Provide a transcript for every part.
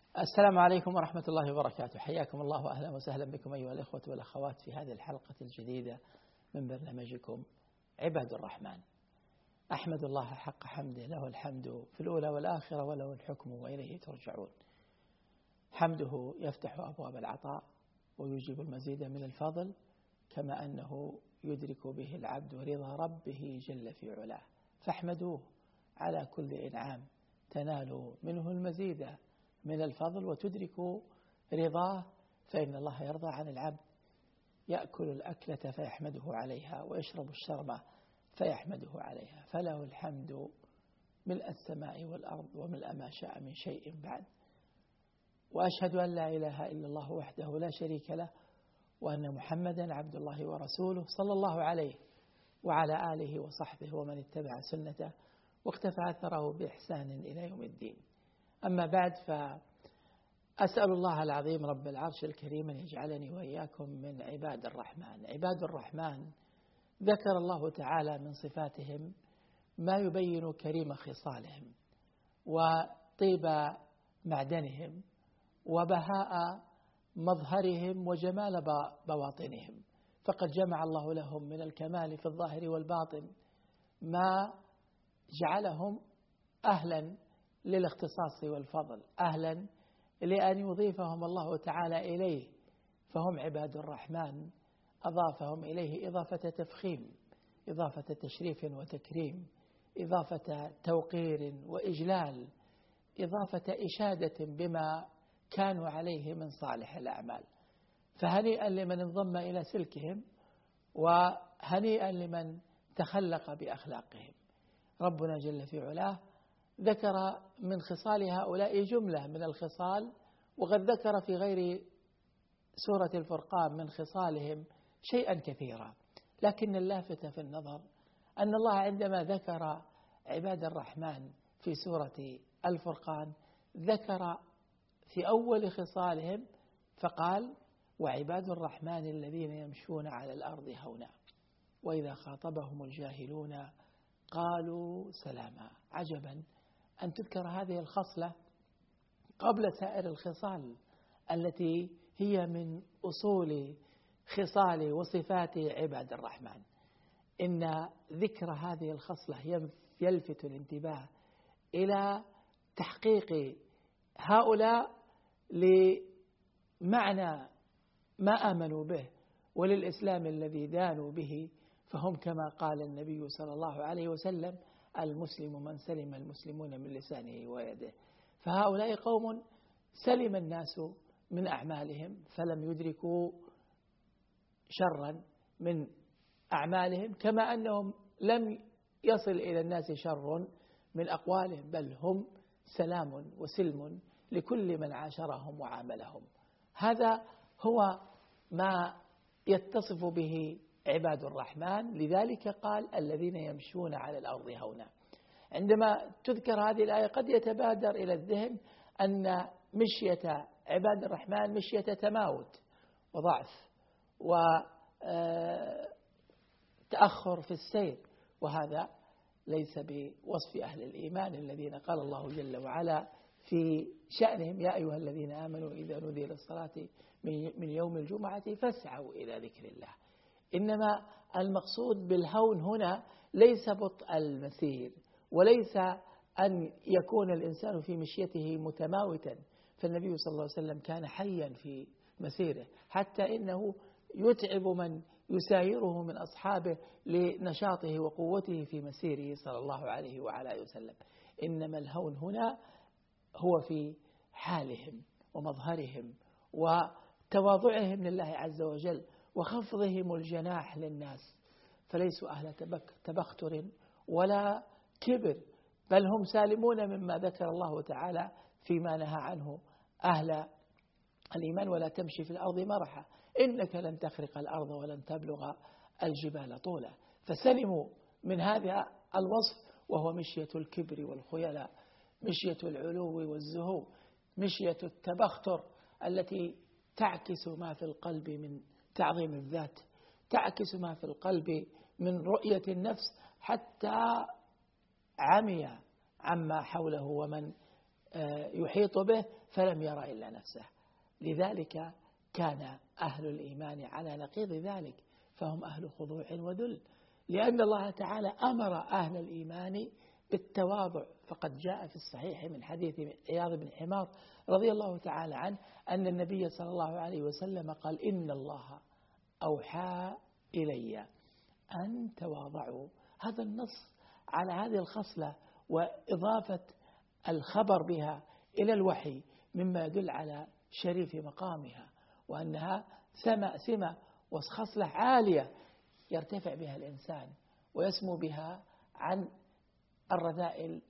السلام عليكم ورحمة الله وبركاته. حياكم الله وأهلا وسهلا بكم أيها الإخوة والأخوات في هذه الحلقة الجديدة من برنامجكم عباد الرحمن. أحمد الله حق حمده، له الحمد في الأولى والآخرة وله الحكم وإليه ترجعون. حمده يفتح أبواب العطاء ويجيب المزيد من الفضل، كما أنه يدرك به العبد رضا ربه جل في علاه، فاحمدوه على كل إنعام تنالوا منه المزيد من الفضل وتدركوا رضاه، فإن الله يرضى عن العبد يأكل الأكلة فيحمده عليها ويشرب الشربة فيحمده عليها، فله الحمد ملء السماء والأرض وملء ما شاء من شيء بعد. وأشهد أن لا إله إلا الله وحده لا شريك له، وأن محمدا عبد الله ورسوله صلى الله عليه وعلى آله وصحبه ومن اتبع سنته واقتفى أثره بإحسان إلى يوم الدين. أما بعد، فأسأل الله العظيم رب العرش الكريم أن يجعلني وإياكم من عباد الرحمن. عباد الرحمن ذكر الله تعالى من صفاتهم ما يبين كريم خصالهم وطيب معدنهم وبهاء مظهرهم وجمال بواطنهم، فقد جمع الله لهم من الكمال في الظاهر والباطن ما جعلهم أهلا للاختصاص والفضل، أهلا لأن يضيفهم الله تعالى إليه، فهم عباد الرحمن. أضافهم إليه إضافة تفخيم، إضافة تشريف وتكريم، إضافة توقير وإجلال، إضافة إشادة بما كانوا عليه من صالح الأعمال. فهنيئا لمن انضم إلى سلكهم، وهنيئا لمن تخلق بأخلاقهم. ربنا جل في علاه ذكر من خصال هؤلاء جملة من الخصال، وقد ذكر في غير سورة الفرقان من خصالهم شيئا كثيرا، لكن اللافت في النظر أن الله عندما ذكر عباد الرحمن في سورة الفرقان ذكر في أول خصالهم فقال: وعباد الرحمن الذين يمشون على الأرض هونا وإذا خاطبهم الجاهلون قالوا سلاما. عجبا أن تذكر هذه الخصلة قبل سائر الخصال التي هي من أصول خصال وصفات عباد الرحمن. إن ذكر هذه الخصلة يلفت الانتباه إلى تحقيق هؤلاء لمعنى ما آمنوا به وللإسلام الذي دانوا به، فهم كما قال النبي صلى الله عليه وسلم: المسلم من سلم المسلمون من لسانه ويده. فهؤلاء قوم سلم الناس من أعمالهم فلم يدركوا شرا من أعمالهم، كما أنهم لم يصل إلى الناس شر من أقوالهم، بل هم سلام وسلم لكل من عاشرهم وعاملهم. هذا هو ما يتصف به عباد الرحمن، لذلك قال: الذين يمشون على الأرض هونا. عندما تذكر هذه الآية قد يتبادر إلى الذهن أن مشية عباد الرحمن مشية تماوت وضعف وتأخر في السير، وهذا ليس بوصف أهل الإيمان الذين قال الله جل وعلا في شأنهم: يا أيها الذين آمنوا إذا نودي للصلاة من يوم الجمعة فاسعوا إلى ذكر الله. إنما المقصود بالهون هنا ليس بطء المسير، وليس أن يكون الإنسان في مشيته متماوتا، فالنبي صلى الله عليه وسلم كان حيا في مسيره، حتى إنه يتعب من يسايره من أصحابه لنشاطه وقوته في مسيره صلى الله عليه وعلى وسلم. إنما الهون هنا هو في حالهم ومظهرهم وتواضعهم لله عز وجل وخفضهم الجناح للناس، فليسوا أهل تبختر ولا كبر، بل هم سالمون مما ذكر الله تعالى فيما نهى عنه أهل الإيمان: ولا تمشي في الأرض مرحا إنك لن تخرق الأرض ولن تبلغ الجبال طولا. فسلموا من هذا الوصف، وهو مشية الكبر والخيلاء، مشية العلو والزهو، مشية التبختر التي تعكس ما في القلب من تعظيم الذات، تعكس ما في القلب من رؤية النفس، حتى عمي عما حوله ومن يحيط به، فلم يرى إلا نفسه. لذلك كان أهل الإيمان على نقيض ذلك، فهم أهل خضوع وذل، لأن الله تعالى أمر أهل الإيمان بالتواضع. فقد جاء في الصحيح من حديث عياض بن حمار رضي الله تعالى عنه أن النبي صلى الله عليه وسلم قال: إن الله أوحى إلي أن تواضعوا. هذا النص على هذه الخصلة وإضافة الخبر بها إلى الوحي مما يدل على شريف مقامها، وأنها سمة وخصلة عالية يرتفع بها الإنسان ويسمو بها عن الرذائل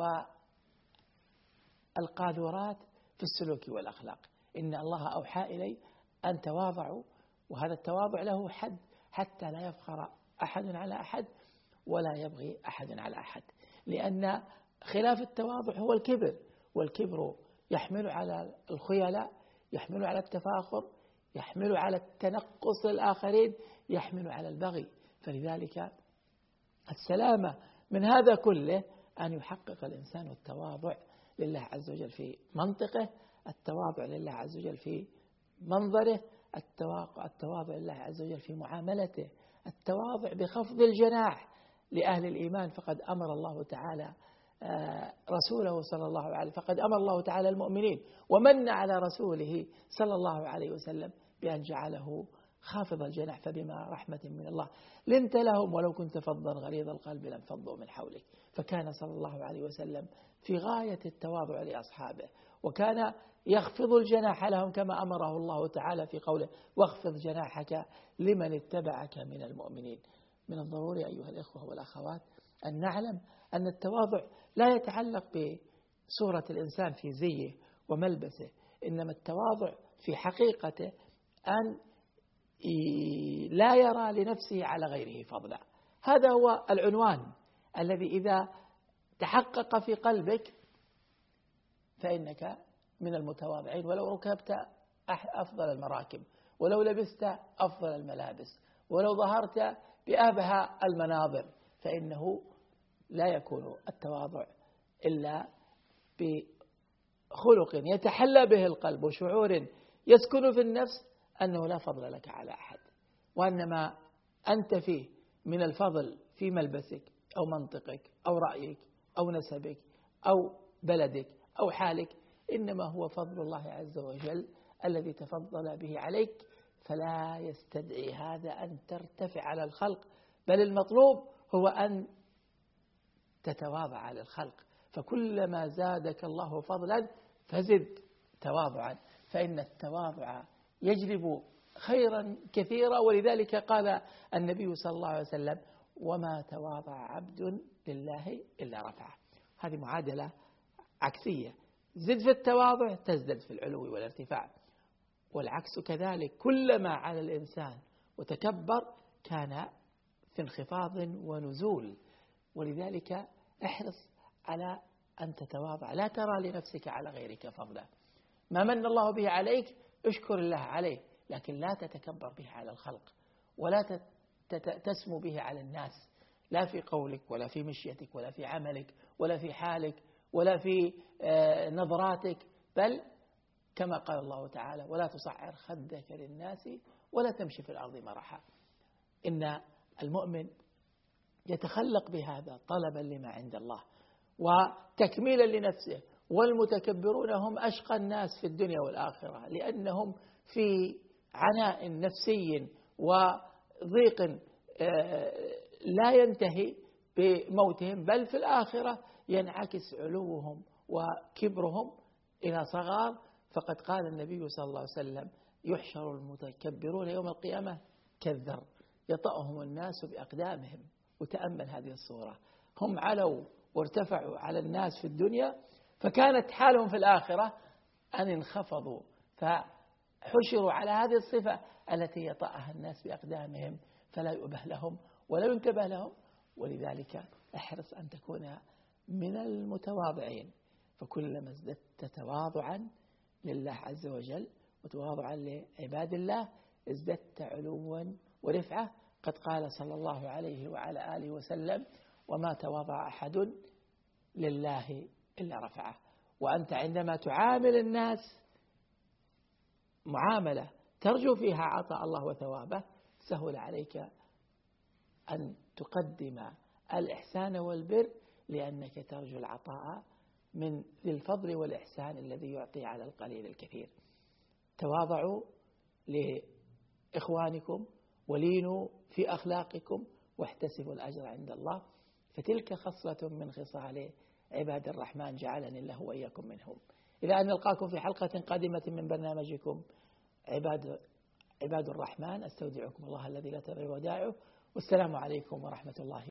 والقاذورات في السلوك والأخلاق. إن الله أوحى إلي أن تواضعوا، وهذا التواضع له حد حتى لا يفخر أحد على أحد ولا يبغي أحد على أحد، لأن خلاف التواضع هو الكبر، والكبر يحمل على الخيلاء، يحمل على التفاخر، يحمل على التنقص الآخرين، يحمل على البغي. فلذلك السلامة من هذا كله أن يحقق الإنسان التواضع لله عز وجل في منطقه، التواضع لله عز وجل في منظره، التواضع لله عز وجل في معاملته، التواضع بخفض الجناح لأهل الإيمان. فقد أمر الله تعالى رسوله صلى الله عليه، فقد أمر الله تعالى المؤمنين ومن على رسوله صلى الله عليه وسلم بأن جعله خافض الجناح، فبما رحمة من الله لنت لهم ولو كنت فظا غليظ القلب لانفضوا من حولك. فكان صلى الله عليه وسلم في غاية التواضع لأصحابه، وكان يخفض الجناح لهم كما أمره الله تعالى في قوله: واخفض جناحك لمن اتبعك من المؤمنين. من الضروري أيها الإخوة والأخوات أن نعلم أن التواضع لا يتعلق بصورة الإنسان في زيه وملبسه، إنما التواضع في حقيقته أن لا يرى لنفسه على غيره فضلا. هذا هو العنوان الذي إذا تحقق في قلبك فإنك من المتواضعين، ولو ركبت أفضل المراكب، ولو لبست أفضل الملابس، ولو ظهرت بأبهى المناظر، فإنه لا يكون التواضع إلا بخلق يتحلى به القلب وشعور يسكن في النفس أنه لا فضل لك على أحد، وأنما أنت فيه من الفضل في ملبسك أو منطقك أو رأيك أو نسبك أو بلدك أو حالك، إنما هو فضل الله عز وجل الذي تفضل به عليك. فلا يستدعي هذا أن ترتفع على الخلق، بل المطلوب هو أن تتواضع على الخلق. فكلما زادك الله فضلا فزد تواضعا، فإن التواضع يجلب خيرا كثيرا. ولذلك قال النبي صلى الله عليه وسلم: وما تواضع عبد لله إلا رفعه. هذه معادلة عكسية، زد في التواضع تزدد في العلو والارتفاع، والعكس كذلك، كلما على الإنسان وتكبر كان في انخفاض ونزول. ولذلك احرص على أن تتواضع، لا ترى لنفسك على غيرك فضلا. ما من الله به عليك اشكر الله عليه، لكن لا تتكبر به على الخلق، ولا تسمو به على الناس، لا في قولك ولا في مشيتك ولا في عملك ولا في حالك ولا في نظراتك، بل كما قال الله تعالى: ولا تصعر خدك للناس ولا تمشي في الأرض مرحا. إن المؤمن يتخلق بهذا طلبا لما عند الله وتكميلا لنفسه. والمتكبرون هم أشقى الناس في الدنيا والآخرة، لأنهم في عناء نفسي وضيق لا ينتهي بموتهم، بل في الآخرة ينعكس علوهم وكبرهم إلى صغار. فقد قال النبي صلى الله عليه وسلم: يحشر المتكبرون يوم القيامة كالذر يطأهم الناس بأقدامهم. وتأمل هذه الصورة، هم علوا وارتفعوا على الناس في الدنيا، فكانت حالهم في الآخرة أن انخفضوا فحشروا على هذه الصفة التي يطأها الناس بأقدامهم، فلا يؤبه لهم ولا ينتبه لهم. ولذلك احرص أن تكون من المتواضعين، فكلما ازددت تواضعا لله عز وجل وتواضعا لعباد الله ازددت علوا ورفعة. قد قال صلى الله عليه وعلى آله وسلم: وما تواضع أحد لله إلا رفعه. وأنت عندما تعامل الناس معاملة ترجو فيها عطاء الله وثوابه سهل عليك أن تقدم الإحسان والبر، لأنك ترجو العطاء من ذي الفضل والإحسان الذي يعطي على القليل الكثير. تواضعوا لإخوانكم ولينوا في أخلاقكم واحتسبوا الأجر عند الله، فتلك خصلة من خصال عباد الرحمن جعلني الله وإياكم منهم. إلى أن نلقاكم في حلقة قادمة من برنامجكم عباد الرحمن، أستودعكم الله الذي لا تضيع ودائعه، والسلام عليكم ورحمة الله.